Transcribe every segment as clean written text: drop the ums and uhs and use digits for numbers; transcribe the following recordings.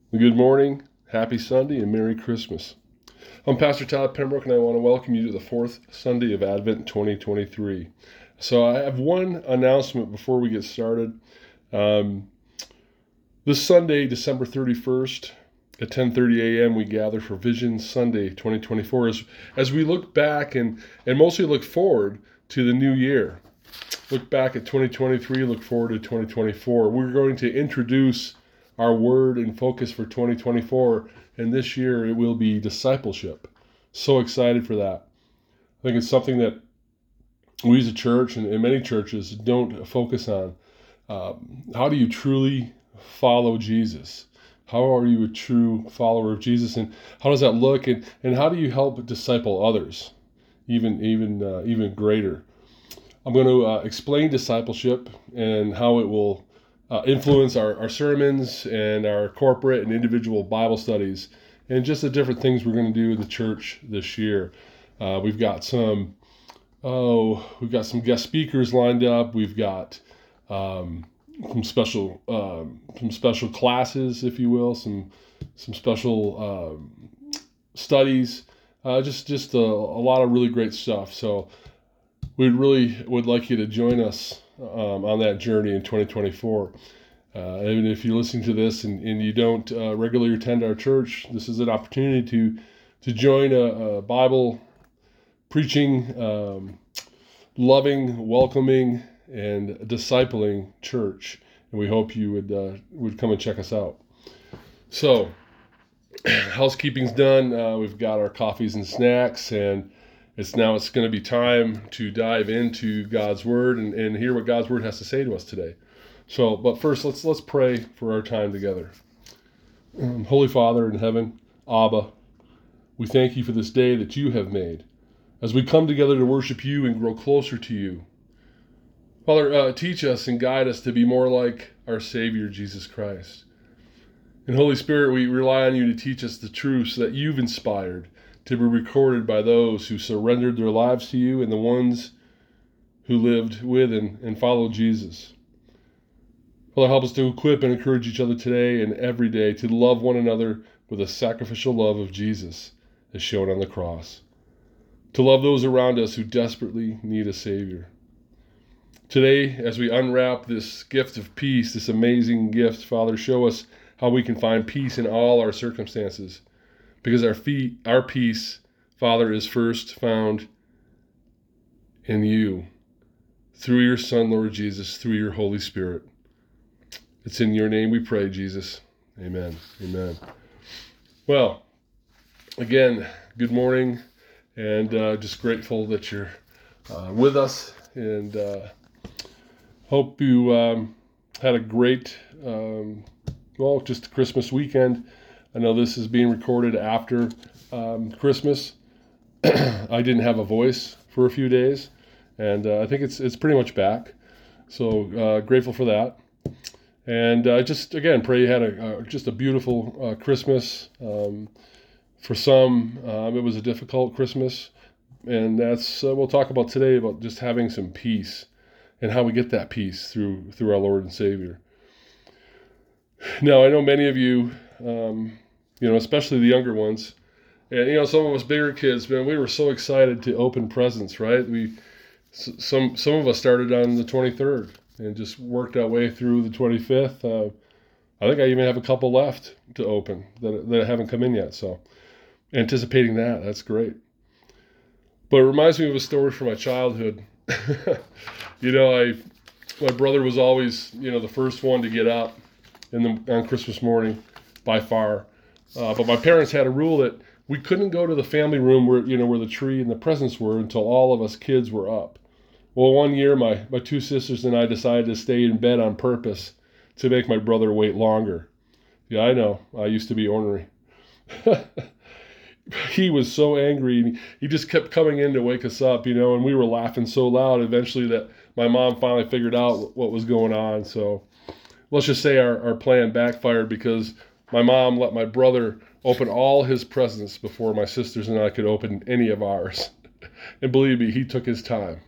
Good morning, happy Sunday, and Merry Christmas. I'm Pastor Todd Pembroke, and I want to welcome you to the fourth Sunday of Advent 2023. So I have one announcement before we get started. Um, this Sunday, December 31st, at 10:30 a.m., we gather for Vision Sunday 2024 as we look back and mostly look forward to the new year. Look back at 2023, look forward to 2024. We're going to introduce our word and focus for 2024, and this year it will be discipleship. So excited for that. I think it's something that we as a church and many churches don't focus on. How do you truly follow Jesus? How are you a true follower of Jesus, and how does that look? And how do you help disciple others, even greater? I'm going to explain discipleship and how it will influence our sermons and our corporate and individual Bible studies, and just the different things we're going to do in the church this year. We've got some guest speakers lined up. We've got some special classes, if you will, some special studies. Just a lot of really great stuff. So we really would like you to join us on that journey in 2024. And if you're listening to this and you don't regularly attend our church, this is an opportunity to join a Bible preaching, loving, welcoming, and discipling church. And we hope you would come and check us out. So, housekeeping's done. We've got our coffees and snacks, and it's going to be time to dive into God's Word and hear what God's Word has to say to us today. So, but first, let's pray for our time together. Holy Father in heaven, Abba, we thank you for this day that you have made. As we come together to worship you and grow closer to you, Father, teach us and guide us to be more like our Savior, Jesus Christ. And Holy Spirit, we rely on you to teach us the truths that you've inspired to be recorded by those who surrendered their lives to you and the ones who lived with and followed Jesus. Father, help us to equip and encourage each other today and every day to love one another with the sacrificial love of Jesus as shown on the cross. To love those around us who desperately need a Savior. Today, as we unwrap this gift of peace, this amazing gift, Father, show us how we can find peace in all our circumstances. Because our peace, Father, is first found in you, through your Son, Lord Jesus, through your Holy Spirit. It's in your name we pray, Jesus. Amen. Amen. Well, again, good morning, and just grateful that you're with us, and hope you had a great, just Christmas weekend. I know this is being recorded after Christmas. I didn't have a voice for a few days, and I think it's pretty much back. So grateful for that, and just again pray you had just a beautiful Christmas. For some, it was a difficult Christmas, and that's we'll talk about today about just having some peace and how we get that peace through our Lord and Savior. Now, I know many of you, especially the younger ones, and some of us bigger kids, man, we were so excited to open presents, right? Some of us started on the 23rd and just worked our way through the 25th. I think I even have a couple left to open that haven't come in yet. So, anticipating that's great. But it reminds me of a story from my childhood. My brother was always, the first one to get up on Christmas morning, by far. But my parents had a rule that we couldn't go to the family room where the tree and the presents were until all of us kids were up. Well, one year my two sisters and I decided to stay in bed on purpose to make my brother wait longer. Yeah, I know. I used to be ornery. He was so angry. He just kept coming in to wake us up, and we were laughing so loud eventually that my mom finally figured out what was going on. So let's just say our plan backfired because my mom let my brother open all his presents before my sisters and I could open any of ours. And believe me, he took his time.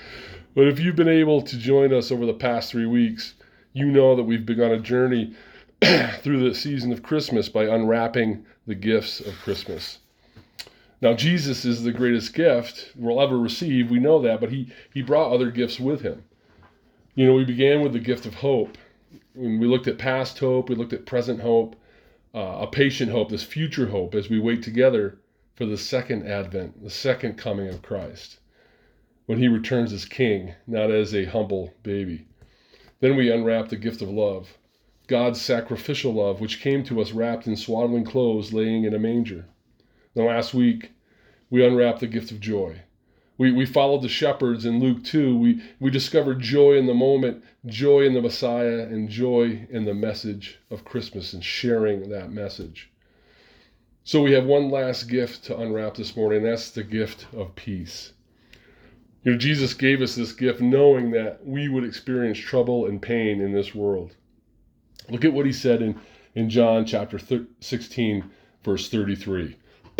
But if you've been able to join us over the past 3 weeks, you know that we've begun a journey through the season of Christmas by unwrapping the gifts of Christmas. Now, Jesus is the greatest gift we'll ever receive. We know that, but he brought other gifts with him. We began with the gift of hope. When we looked at past hope, we looked at present hope, a patient hope, this future hope as we wait together for the second advent, the second coming of Christ, when he returns as king, not as a humble baby. Then we unwrap the gift of love, God's sacrificial love, which came to us wrapped in swaddling clothes, laying in a manger. Then last week, we unwrapped the gift of joy. We followed the shepherds in Luke 2. We discovered joy in the moment, joy in the Messiah, and joy in the message of Christmas and sharing that message. So we have one last gift to unwrap this morning, and that's the gift of peace. Jesus gave us this gift knowing that we would experience trouble and pain in this world. Look at what he said in John chapter 16, verse 33.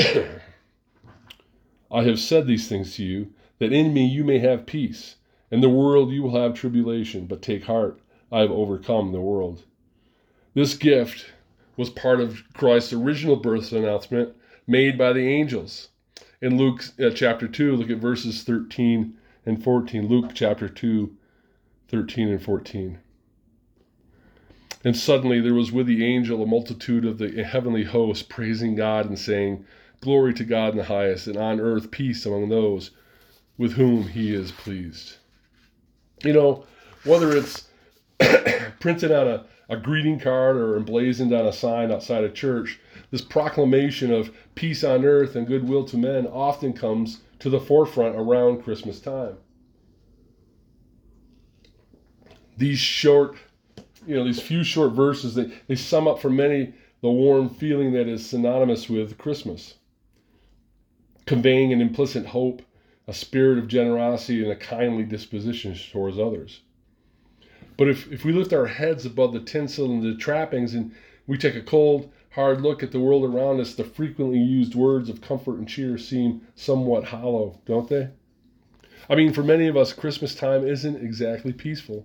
I have said these things to you, that in me you may have peace. In the world you will have tribulation, but take heart, I have overcome the world. This gift was part of Christ's original birth announcement made by the angels. In Luke chapter 2, look at verses 13 and 14. Luke chapter 2, 13 and 14. And suddenly there was with the angel a multitude of the heavenly host praising God and saying, Glory to God in the highest, and on earth peace among those with whom he is pleased. Whether it's printed on a greeting card or emblazoned on a sign outside a church, this proclamation of peace on earth and goodwill to men often comes to the forefront around Christmas time. These few short verses, they sum up for many the warm feeling that is synonymous with Christmas, conveying an implicit hope, a spirit of generosity, and a kindly disposition towards others. But if we lift our heads above the tinsel and the trappings and we take a cold, hard look at the world around us, the frequently used words of comfort and cheer seem somewhat hollow, don't they? For many of us, Christmas time isn't exactly peaceful.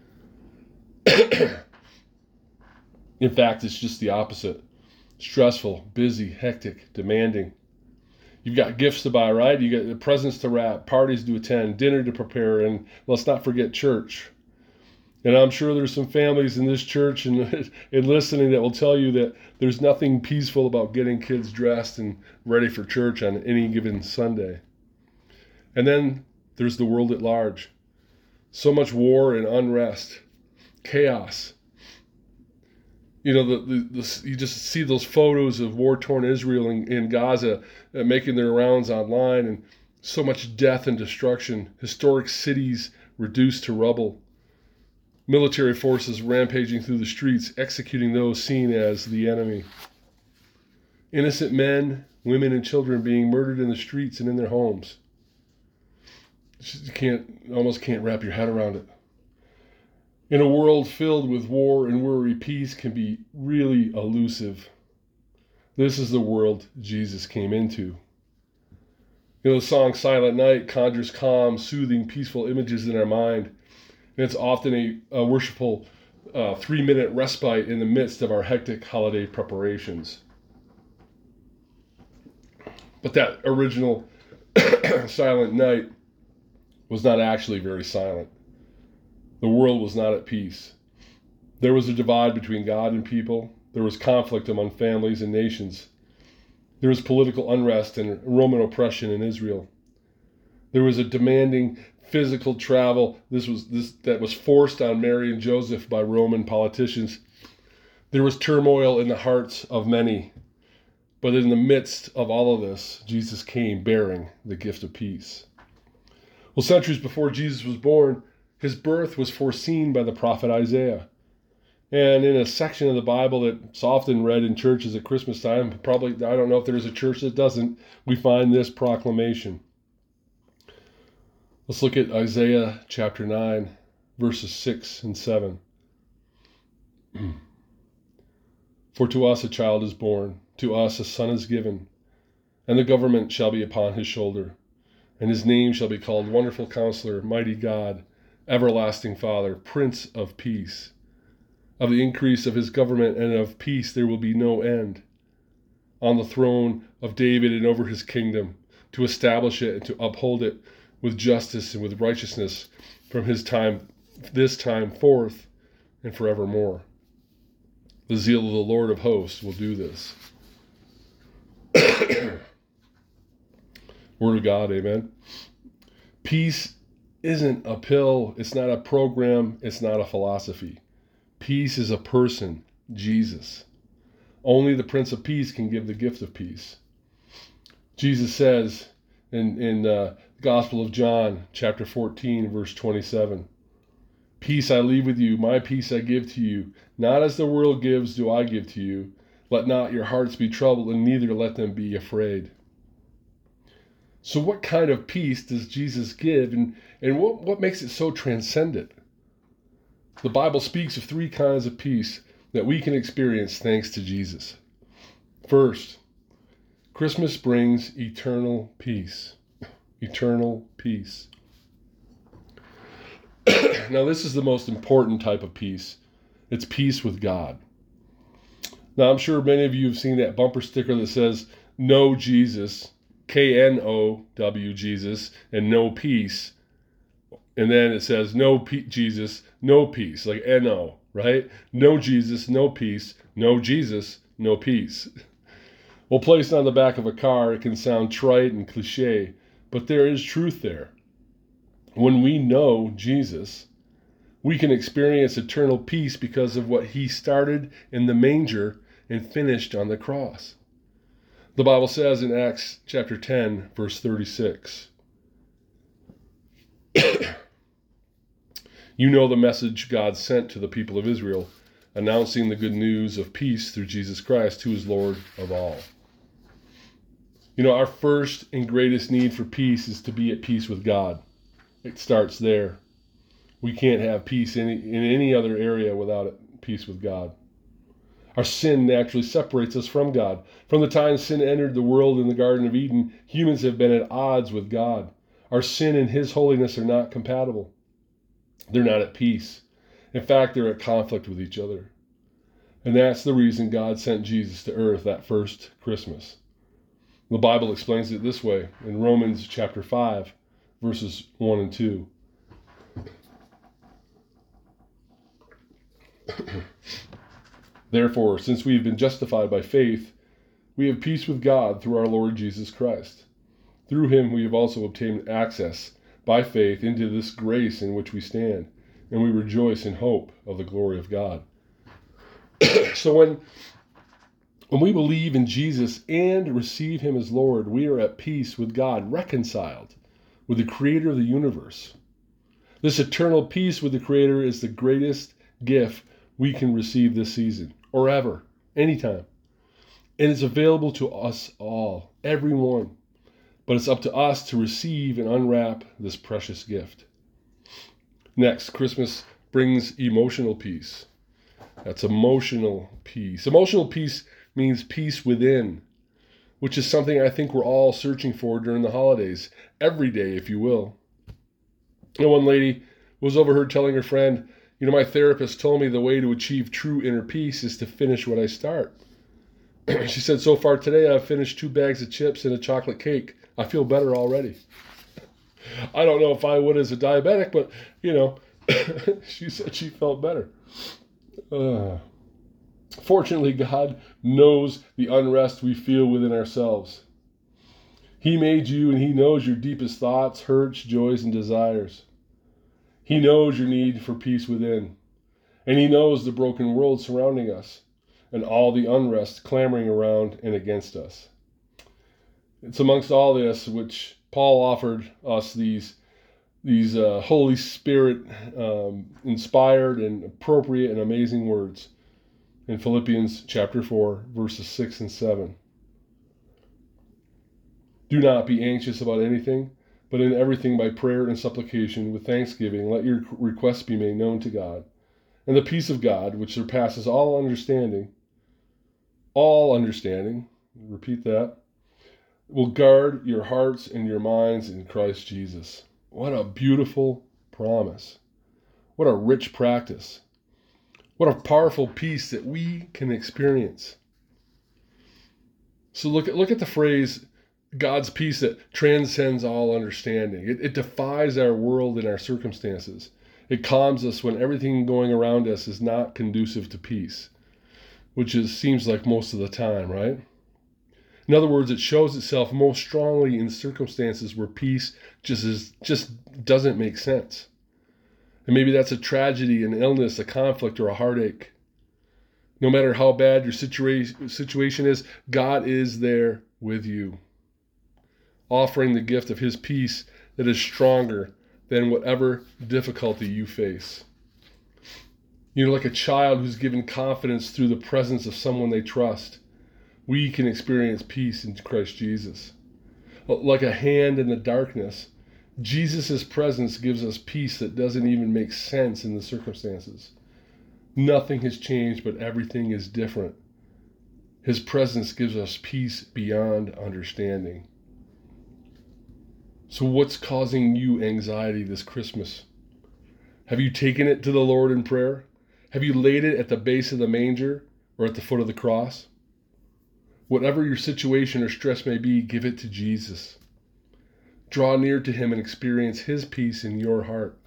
In fact, it's just the opposite. Stressful, busy, hectic, demanding. You've got gifts to buy, right? You got the presents to wrap, parties to attend, dinner to prepare, and let's not forget church. And I'm sure there's some families in this church and listening that will tell you that there's nothing peaceful about getting kids dressed and ready for church on any given Sunday. And then there's the world at large. So much war and unrest, chaos. You just see those photos of war-torn Israel in Gaza making their rounds online, and so much death and destruction, historic cities reduced to rubble, military forces rampaging through the streets, executing those seen as the enemy, innocent men, women, and children being murdered in the streets and in their homes. You almost can't wrap your head around it. In a world filled with war and worry, peace can be really elusive. This is the world Jesus came into. The song Silent Night conjures calm, soothing, peaceful images in our mind. And it's often a worshipful 3-minute respite in the midst of our hectic holiday preparations. But that original Silent Night was not actually very silent. The world was not at peace. There was a divide between God and people. There was conflict among families and nations. There was political unrest and Roman oppression in Israel. There was a demanding physical travel that was forced on Mary and Joseph by Roman politicians. There was turmoil in the hearts of many. But in the midst of all of this, Jesus came bearing the gift of peace. Well, centuries before Jesus was born, his birth was foreseen by the prophet Isaiah. And in a section of the Bible that's often read in churches at Christmas time, I don't know if there's a church that doesn't, we find this proclamation. Let's look at Isaiah chapter 9, verses 6 and 7. For to us a child is born, to us a son is given, and the government shall be upon his shoulder, and his name shall be called Wonderful Counselor, Mighty God, Everlasting Father, Prince of Peace. Of the increase of his government and of peace there will be no end, on the throne of David and over his kingdom, to establish it and to uphold it with justice and with righteousness from this time forth and forevermore. The zeal of the Lord of hosts will do this. Word of God, amen. Peace isn't a pill, it's not a program, it's not a philosophy. Peace is a person, Jesus. Only the Prince of Peace can give the gift of peace. Jesus says in the Gospel of John, chapter 14, verse 27, "Peace I leave with you, my peace I give to you. Not as the world gives do I give to you. Let not your hearts be troubled, and neither let them be afraid." So what kind of peace does Jesus give, and what makes it so transcendent? The Bible speaks of three kinds of peace that we can experience thanks to Jesus. First, Christmas brings eternal peace. Eternal peace. Now, this is the most important type of peace. It's peace with God. Now, I'm sure many of you have seen that bumper sticker that says, "No Jesus," K-N-O-W, Jesus, and "no peace." And then it says, Jesus, no peace, like N-O, right? No Jesus, no peace. No Jesus, no peace. Well, placed on the back of a car, it can sound trite and cliche, but there is truth there. When we know Jesus, we can experience eternal peace because of what he started in the manger and finished on the cross. The Bible says in Acts chapter 10, verse 36, "You know the message God sent to the people of Israel, announcing the good news of peace through Jesus Christ, who is Lord of all." You know, our first and greatest need for peace is to be at peace with God. It starts there. We can't have peace in any other area without peace with God. Our sin naturally separates us from God. From the time sin entered the world in the Garden of Eden, humans have been at odds with God. Our sin and his holiness are not compatible. They're not at peace. In fact, they're at conflict with each other. And that's the reason God sent Jesus to earth that first Christmas. The Bible explains it this way in Romans chapter 5, verses 1 and 2. "Therefore, since we have been justified by faith, we have peace with God through our Lord Jesus Christ. Through him we have also obtained access by faith into this grace in which we stand, and we rejoice in hope of the glory of God." So when we believe in Jesus and receive him as Lord, we are at peace with God, reconciled with the Creator of the universe. This eternal peace with the Creator is the greatest gift we can receive this season, or ever, anytime. And it's available to us all, everyone. But it's up to us to receive and unwrap this precious gift. Next, Christmas brings emotional peace. That's emotional peace. Emotional peace means peace within, which is something I think we're all searching for during the holidays, every day, if you will. And one lady was overheard telling her friend, "You know, my therapist told me the way to achieve true inner peace is to finish what I start." She said, "So far today, I've finished 2 bags of chips and a chocolate cake. I feel better already." I don't know if I would as a diabetic, but, she said she felt better. Fortunately, God knows the unrest we feel within ourselves. He made you, and he knows your deepest thoughts, hurts, joys, and desires. He knows your need for peace within, and he knows the broken world surrounding us and all the unrest clamoring around and against us. It's amongst all this which Paul offered us these Holy Spirit inspired and appropriate and amazing words in Philippians chapter 4, verses 6 and 7. "Do not be anxious about anything, but in everything by prayer and supplication with thanksgiving, let your requests be made known to God. And the peace of God, which surpasses all understanding, repeat that, will guard your hearts and your minds in Christ Jesus." What a beautiful promise. What a rich practice. What a powerful peace that we can experience. So look at the phrase, God's peace that transcends all understanding. It defies our world and our circumstances. It calms us when everything going around us is not conducive to peace, which seems like most of the time, right? In other words, it shows itself most strongly in circumstances where peace just doesn't make sense. And maybe that's a tragedy, an illness, a conflict, or a heartache. No matter how bad your situation is, God is there with you, offering the gift of his peace that is stronger than whatever difficulty you face. Like a child who's given confidence through the presence of someone they trust, we can experience peace in Christ Jesus. Like a hand in the darkness, Jesus' presence gives us peace that doesn't even make sense in the circumstances. Nothing has changed, but everything is different. His presence gives us peace beyond understanding. So what's causing you anxiety this Christmas? Have you taken it to the Lord in prayer? Have you laid it at the base of the manger or at the foot of the cross? Whatever your situation or stress may be, give it to Jesus. Draw near to him and experience his peace in your heart.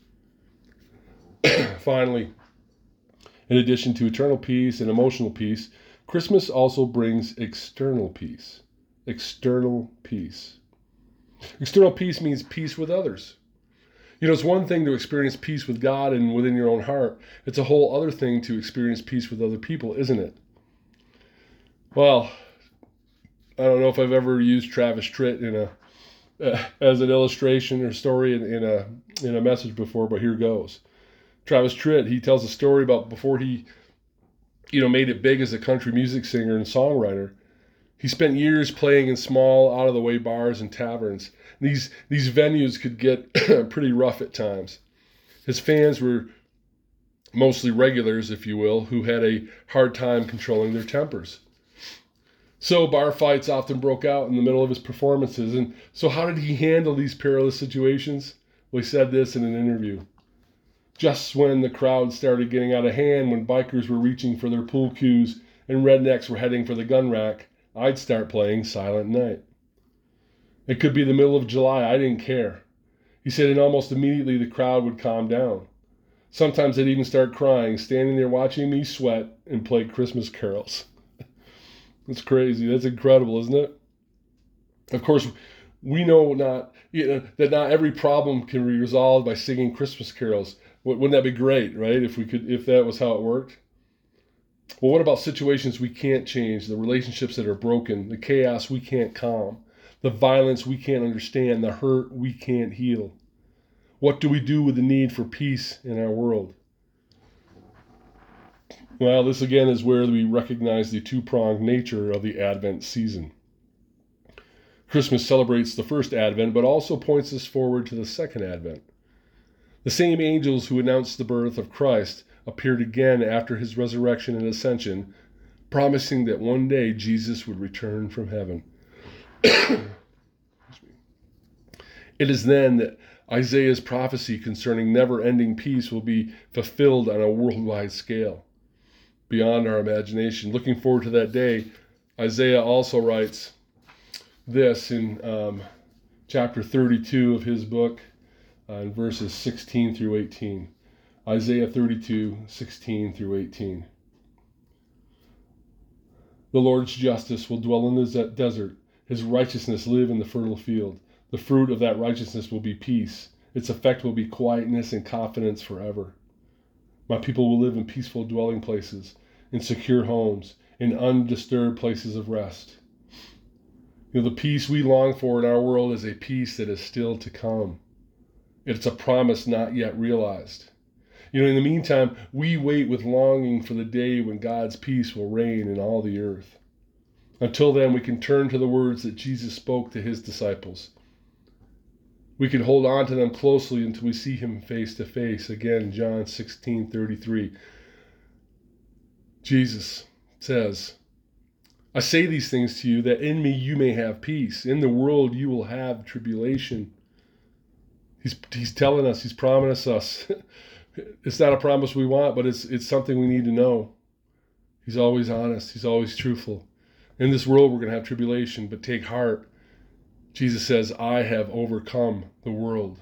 Finally, in addition to eternal peace and emotional peace, Christmas also brings external peace. External peace. External peace means peace with others. It's one thing to experience peace with God and within your own heart. It's a whole other thing to experience peace with other people, isn't it? Well, I don't know if I've ever used Travis Tritt as an illustration or story in a message before, but here goes. Travis Tritt, he tells a story about before he, made it big as a country music singer and songwriter. He spent years playing in small, out-of-the-way bars and taverns. These venues could get pretty rough at times. His fans were mostly regulars, if you will, who had a hard time controlling their tempers. So bar fights often broke out in the middle of his performances. And so how did he handle these perilous situations? Well, he said this in an interview. Just when the crowd started getting out of hand, when bikers were reaching for their pool cues and rednecks were heading for the gun rack, I'd start playing Silent Night. It could be the middle of July, I didn't care. He said, and almost immediately the crowd would calm down. Sometimes they'd even start crying, standing there watching me sweat and play Christmas carols. That's crazy. That's incredible, isn't it? Of course, we know that not every problem can be resolved by singing Christmas carols. Wouldn't that be great, right? If that was how it worked. Well, what about situations we can't change, the relationships that are broken, the chaos we can't calm, the violence we can't understand, the hurt we can't heal? What do we do with the need for peace in our world? Well, this again is where we recognize the two-pronged nature of the Advent season. Christmas celebrates the first Advent, but also points us forward to the second Advent. The same angels who announced the birth of Christ appeared again after his resurrection and ascension, promising that one day Jesus would return from heaven. It is then that Isaiah's prophecy concerning never-ending peace will be fulfilled on a worldwide scale, beyond our imagination. Looking forward to that day, Isaiah also writes this in chapter 32 of his book, in verses 16 through 18. Isaiah 32, 16 through 18. The Lord's justice will dwell in the desert, his righteousness live in the fertile field. The fruit of that righteousness will be peace. Its effect will be quietness and confidence forever. My people will live in peaceful dwelling places, in secure homes, in undisturbed places of rest. The peace we long for in our world is a peace that is still to come. It's a promise not yet realized. In the meantime, we wait with longing for the day when God's peace will reign in all the earth. Until then, we can turn to the words that Jesus spoke to his disciples. We can hold on to them closely until we see him face to face. Again, John 16:33. Jesus says, I say these things to you that in me you may have peace. In the world you will have tribulation. He's telling us, he's promised us It's not a promise we want, but it's something we need to know. He's always honest. He's always truthful. In this world, we're going to have tribulation, but take heart. Jesus says, I have overcome the world.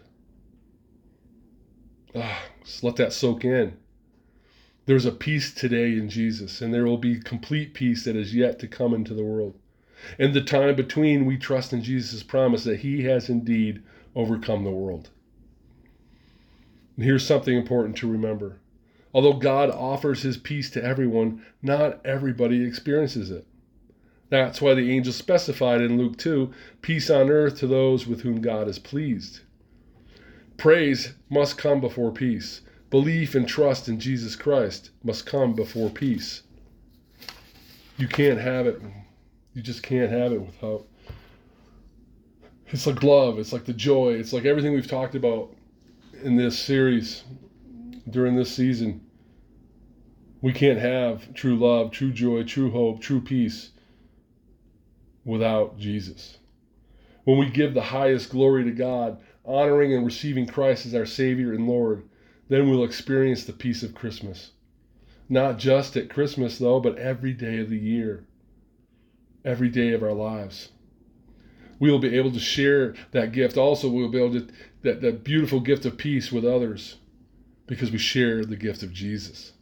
Just let that soak in. There's a peace today in Jesus, and there will be complete peace that is yet to come into the world. In the time between, we trust in Jesus' promise that he has indeed overcome the world. And here's something important to remember. Although God offers his peace to everyone, not everybody experiences it. That's why the angel specified in Luke 2, peace on earth to those with whom God is pleased. Praise must come before peace. Belief and trust in Jesus Christ must come before peace. You can't have it. You just can't have it without. It's like love. It's like the joy. It's like everything we've talked about in this series during this season. We can't have true love, true joy, true hope, true peace without Jesus. When we give the highest glory to God, honoring and receiving Christ as our Savior and Lord, then we'll experience the peace of Christmas. Not just at Christmas, though, but every day of the year, every day of our lives. We will be able to share that gift. Also, we'll be able to, that beautiful gift of peace with others because we share the gift of Jesus.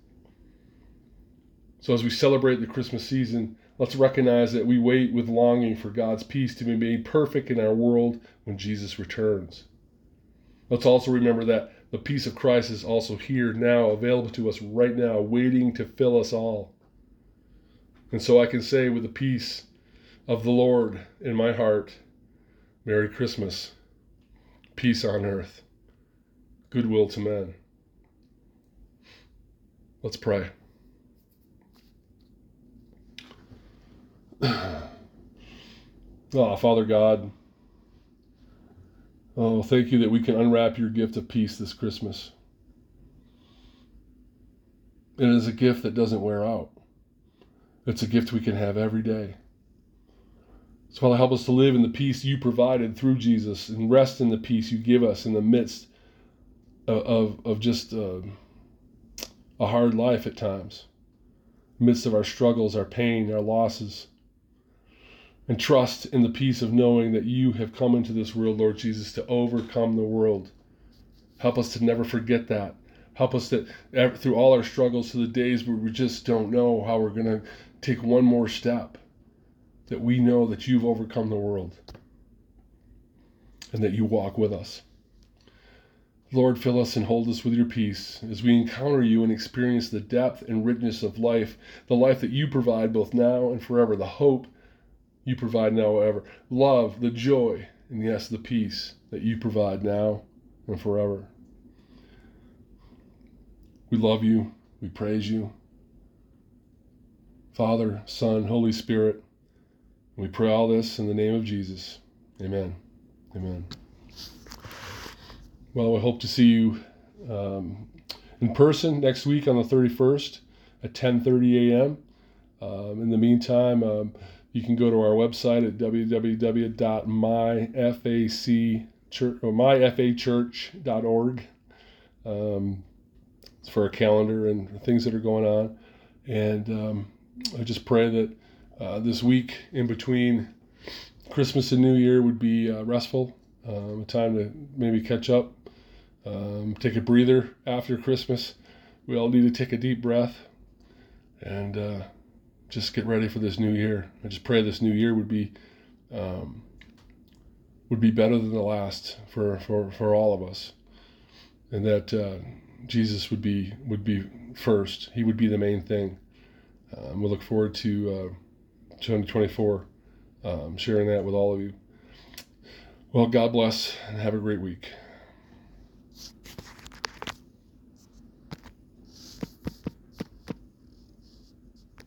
So as we celebrate the Christmas season, let's recognize that we wait with longing for God's peace to be made perfect in our world when Jesus returns. Let's also remember that the peace of Christ is also here now, available to us right now, waiting to fill us all. And so I can say with the peace of the Lord in my heart, Merry Christmas, peace on earth, goodwill to men. Let's pray. Father God, thank you that we can unwrap your gift of peace this Christmas. It is a gift that doesn't wear out. It's a gift we can have every day. So Father, help us to live in the peace you provided through Jesus and rest in the peace you give us in the midst of just a hard life at times, midst of our struggles, our pain, our losses. And trust in the peace of knowing that you have come into this world, Lord Jesus, to overcome the world. Help us to never forget that. Help us that through all our struggles to the days where we just don't know how we're going to take one more step, that we know that you've overcome the world and that you walk with us. Lord, fill us and hold us with your peace as we encounter you and experience the depth and richness of life, the life that you provide both now and forever, the hope you provide now and ever, love, the joy, and yes, the peace that you provide now and forever. We love you. We praise you. Father, Son, Holy Spirit, we pray all this in the name of Jesus. Amen. Amen. Well, we hope to see you in person next week on the 31st at 10:30 a.m. In the meantime, you can go to our website at www.myfachurch.org. It's for our calendar and things that are going on. And I just pray that this week in between Christmas and New Year would be restful, a time to maybe catch up, take a breather after Christmas. We all need to take a deep breath and just get ready for this new year. I just pray this new year would be better than the last for all of us, and that Jesus would be first. He would be the main thing. We'll look forward to 2024, sharing that with all of you. Well, God bless and have a great week.